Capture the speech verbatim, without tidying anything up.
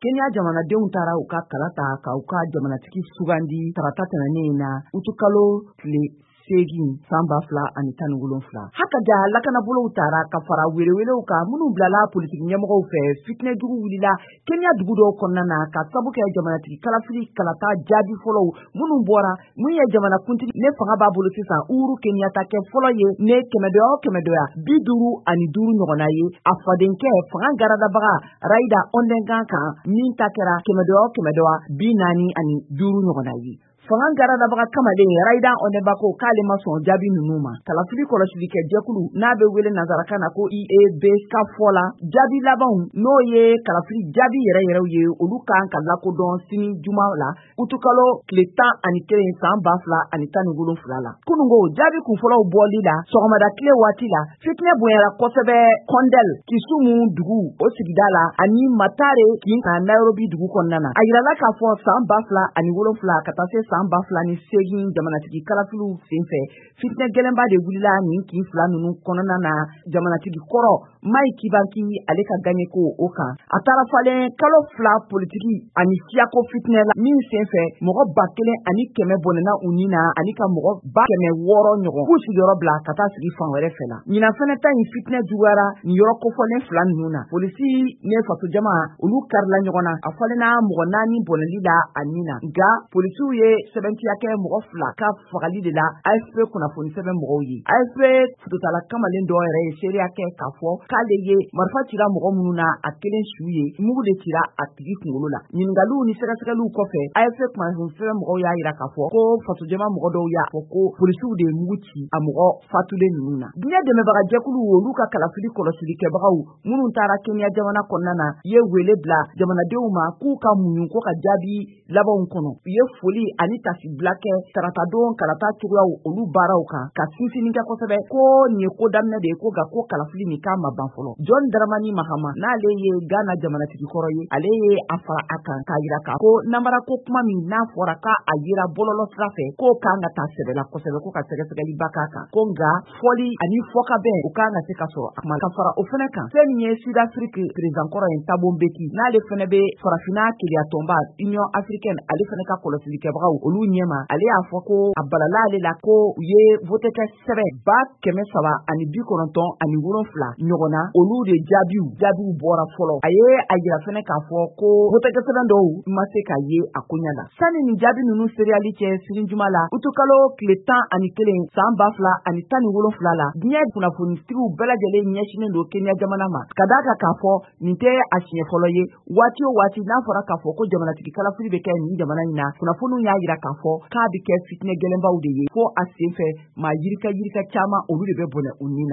Kenya jamanadenw taara u ka kala ta ka u ka jamanatigi sugandi tarata tɛmɛnen na utukalo tile segin san ba fila ani tan ni wolonwula. Hakaja lakanabolow taara ka fara welewelew kan minnu bilala politiki ɲɛmɔgɔw fɛ fitinɛjugu wulila Kenya dugu dɔw kɔnɔna na ka sabu kɛ jamanatigi kalafili kalata jaabi fɔlɔw minnu bɔra mun ye jamanakuntigi ne fanga b'a bolo sisan Uhuru Kenyatta kɛ fɔlɔ ye ne kɛmɛdɔya o kɛmɛdɔya bi duuru ani duuru ɲɔgɔnna ye a fadenkɛ fanga garadabaga Raila Ondengan kan min ta kɛra kɛmɛdɔya o kɛmɛdɔya bi naani ani duuru ɲɔgɔnna ye. Fanga garadabaga kamalen Raila Ondengan ko k'ale ma sɔn jaabi ninnu ma. Kalafili kɔlɔsili kɛ jɛkulu n'a bɛ wele nanzarakan na ko I A B ka fɔ la jaabi labanw n'o ye kalafili jaabi yɛrɛ yɛrɛw ye olu kan ka lakodɔn sini juma la utukalo tile tan ani kelen san ba fila ani tan ni wolonwula la. Kunungo jaabi kunfɔlɔw bɔli la sɔgɔmada tile waati la fitinɛ bonyara kosɛbɛ Kondel Kisumu dugu o sigida la ani Matare kin ka Nairobi dugu kɔnɔna na. A yirala k'a fɔ san ba fila ani wolonwula ka taa se san ba fila ni segin jamanatigi kalafiliw senfɛ fitinɛ gɛlɛnba de wulila nin kin fila ninnu kɔnɔna na jamanatigi kɔrɔ Mai Kibaki ale ka gagné ko o kan. A taara falen kalo fila politiki ani siyako fitinɛ la min senfɛ mɔgɔ ba kelen ani kɛmɛ bɔnɛna u ni na ani ka mɔgɔ ba kɛmɛ wɔɔrɔ ɲɔgɔn k'u sigiyɔrɔ bila ka taa sigi fan wɛrɛ fɛ la. Ɲinan fɛnɛ ta in fitinɛ juguyara nin yɔrɔ kofɔlen fila ninnu na. Polisi ne faso jama olu karila ɲɔgɔn na a falenna mɔgɔ naani bɔnɛli la a ni na. Nka polisiw ye sɛbɛntiya kɛ mɔgɔ fila ka fagali de la A F P kunnafoni sɛbɛn mɔgɔw ye. A F P fututala kamalen dɔ yɛrɛ ye seereya kɛ k'a fɔ k'ale ye marifa cira mɔgɔ minnu na a kelen su ye mugu de cira a tigi kunkolo la. Ɲiningaliw ni sɛgɛsɛgɛliw kɔfɛ A F P kunnafoni sɛbɛn mɔgɔw y'a yira k'a fɔ ko faso jama mɔgɔ dɔw y'a fɔ ko polisiw de ye mugu ci a mɔgɔ fatulen ninnu na. Diɲɛ dɛmɛbaga jɛkulu olu ka kalafili kɔlɔsili kɛbagaw minnu taara Kenya jamana kɔnɔna na ye wele bila jamanadenw ma k'u ka muɲu ko ka jaabi labanw kɔnɔ. U ye foli ani tasi bila kɛ tarata don kalata cogoyaw olu baaraw kan ka sinsinni kɛ kosɛbɛ ko nin ye ko daminɛ de ye ko nka ko kalafili nin k'a ma ban fɔlɔ. John Dramani Mahama n'ale ye Ghana jamanatigi kɔrɔ ye ale ye a fara a kan k'a yira k'a ko namara ko kuma min n'a fɔra k'a a yira bɔlɔlɔ sira fɛ k'o kan ka taa sɛbɛla kosɛbɛ ko ka sɛgɛsɛgɛli ba k'a kan ko nka fɔli ani fɔkabɛn o kan ka se ka sɔrɔ a kuma ka fara o fɛnɛ kan fɛn min ye Sud-Afrique président kɔrɔ ye Thabo Mbeki n'ale fɛnɛ bɛ farafina keleya tɔnba Union africaine ale fɛnɛ ka kɔlɔsili kɛbagaw olu ɲɛma ale y'a fɔ ko a balala ale la ko u ye votekɛ sɛbɛn ba kɛmɛ saba ani bi kɔnɔntɔn ani wolonwula ɲɔgɔnna olu de jaabiw jaabiw bɔra fɔlɔ. A ye a yira fɛnɛ k'a fɔ ko votekɛ sɛbɛn dɔw ma se ka ye a koɲa la. Sani nin jaabi ninnu seriyali cɛ sini juma la utukalo tile tan ani kelen san ba fila ani tan ni wolonwula la diɲɛ kunnafonistigiw bɛɛ lajɛlen ɲɛsinen don Kenya jamana ma ka d'a kan k'a fɔ nin tɛ a siɲɛ fɔlɔ ye waati o waati n'a fɔra k'a fɔ ko jamanatigi kalafili bɛ kɛ nin jamana in na kunnafoniw y'a yira k'a fɔ k'a bɛ kɛ fitinɛ gɛlɛnbaw de ye fo a senfɛ maa yirika yirika caman olu de bɛ bɔnɛ u ni na.